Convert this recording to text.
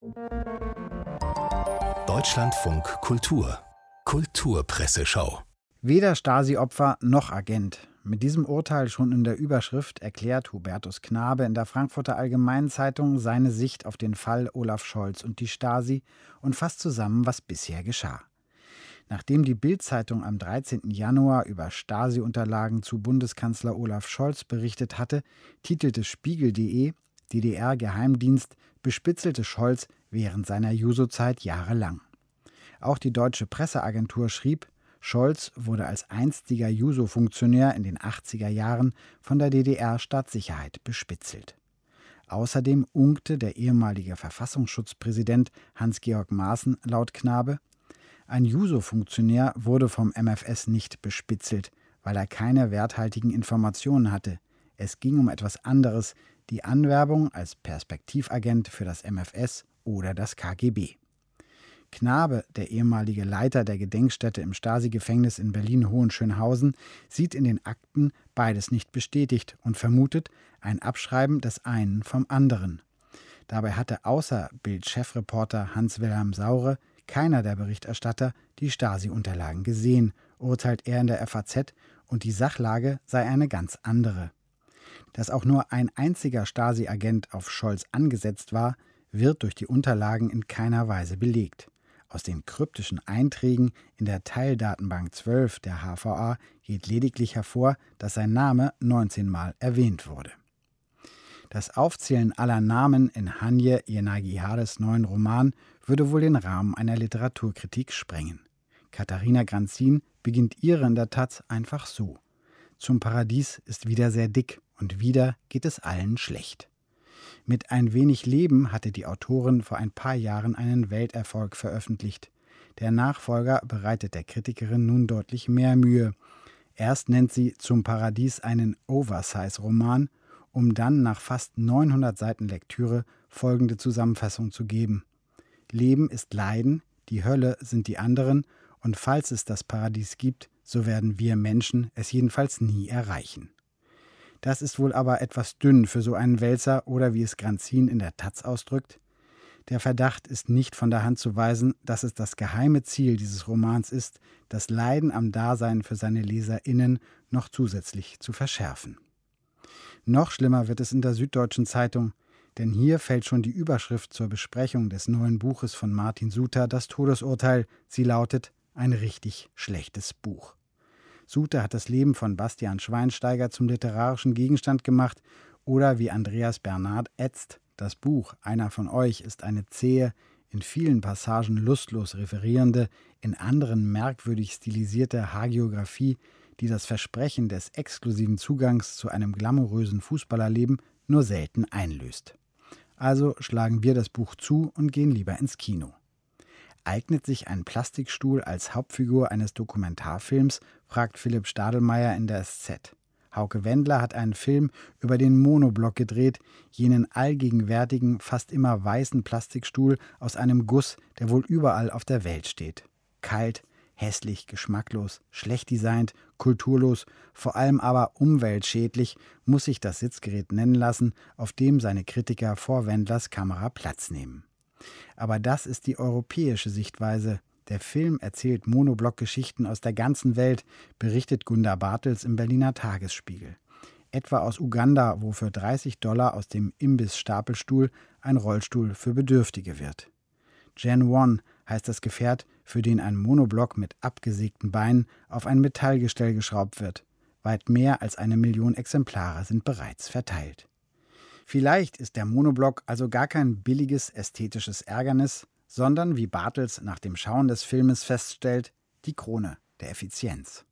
Deutschlandfunk Kultur Kulturpresseschau. Weder Stasi-Opfer noch Agent. Mit diesem Urteil schon in der Überschrift erklärt Hubertus Knabe in der Frankfurter Allgemeinen Zeitung seine Sicht auf den Fall Olaf Scholz und die Stasi und fasst zusammen, was bisher geschah. Nachdem die Bild-Zeitung am 13. Januar über Stasi-Unterlagen zu Bundeskanzler Olaf Scholz berichtet hatte, titelte Spiegel.de: DDR-Geheimdienst bespitzelte Scholz während seiner Juso-Zeit jahrelang. Auch die deutsche Presseagentur schrieb, Scholz wurde als einstiger Juso-Funktionär in den 80er Jahren von der DDR-Staatssicherheit bespitzelt. Außerdem unkte der ehemalige Verfassungsschutzpräsident Hans-Georg Maaßen laut Knabe: Ein Juso-Funktionär wurde vom MfS nicht bespitzelt, weil er keine werthaltigen Informationen hatte. Es ging um etwas anderes, die Anwerbung als Perspektivagent für das MfS oder das KGB. Knabe, der ehemalige Leiter der Gedenkstätte im Stasi-Gefängnis in Berlin-Hohenschönhausen, sieht in den Akten beides nicht bestätigt und vermutet ein Abschreiben des einen vom anderen. Dabei hatte außer Bild-Chefreporter Hans-Wilhelm Saure keiner der Berichterstatter die Stasi-Unterlagen gesehen, urteilt er in der FAZ, und die Sachlage sei eine ganz andere. Dass auch nur ein einziger Stasi-Agent auf Scholz angesetzt war, wird durch die Unterlagen in keiner Weise belegt. Aus den kryptischen Einträgen in der Teildatenbank 12 der HVA geht lediglich hervor, dass sein Name 19 Mal erwähnt wurde. Das Aufzählen aller Namen in Hanje Yenagihades neuen Roman würde wohl den Rahmen einer Literaturkritik sprengen. Katharina Granzin beginnt ihre in der Taz einfach so: Zum Paradies ist wieder sehr dick und wieder geht es allen schlecht. Mit Ein wenig Leben hatte die Autorin vor ein paar Jahren einen Welterfolg veröffentlicht. Der Nachfolger bereitet der Kritikerin nun deutlich mehr Mühe. Erst nennt sie Zum Paradies einen Oversize-Roman, um dann nach fast 900 Seiten Lektüre folgende Zusammenfassung zu geben: Leben ist Leiden, die Hölle sind die anderen, und falls es das Paradies gibt, so werden wir Menschen es jedenfalls nie erreichen. Das ist wohl aber etwas dünn für so einen Wälzer, oder wie es Granzin in der Taz ausdrückt: Der Verdacht ist nicht von der Hand zu weisen, dass es das geheime Ziel dieses Romans ist, das Leiden am Dasein für seine LeserInnen noch zusätzlich zu verschärfen. Noch schlimmer wird es in der Süddeutschen Zeitung, denn hier fällt schon die Überschrift zur Besprechung des neuen Buches von Martin Suter das Todesurteil. Sie lautet: Ein richtig schlechtes Buch. Suter hat das Leben von Bastian Schweinsteiger zum literarischen Gegenstand gemacht, oder wie Andreas Bernhard ätzt: Das Buch Einer von euch ist eine zähe, in vielen Passagen lustlos referierende, in anderen merkwürdig stilisierte Hagiographie, die das Versprechen des exklusiven Zugangs zu einem glamourösen Fußballerleben nur selten einlöst. Also schlagen wir das Buch zu und gehen lieber ins Kino. Eignet sich ein Plastikstuhl als Hauptfigur eines Dokumentarfilms, fragt Philipp Stadelmeier in der SZ. Hauke Wendler hat einen Film über den Monoblock gedreht, jenen allgegenwärtigen, fast immer weißen Plastikstuhl aus einem Guss, der wohl überall auf der Welt steht. Kalt, hässlich, geschmacklos, schlecht designt, kulturlos, vor allem aber umweltschädlich muss sich das Sitzgerät nennen lassen, auf dem seine Kritiker vor Wendlers Kamera Platz nehmen. Aber das ist die europäische Sichtweise. Der Film erzählt Monoblock-Geschichten aus der ganzen Welt, berichtet Gunda Bartels im Berliner Tagesspiegel. Etwa aus Uganda, wo für $30 aus dem Imbiss-Stapelstuhl ein Rollstuhl für Bedürftige wird. Gen 1 heißt das Gefährt, für den ein Monoblock mit abgesägten Beinen auf ein Metallgestell geschraubt wird. Weit mehr als 1 Million Exemplare sind bereits verteilt. Vielleicht ist der Monoblock also gar kein billiges ästhetisches Ärgernis, sondern, wie Bartels nach dem Schauen des Filmes feststellt, die Krone der Effizienz.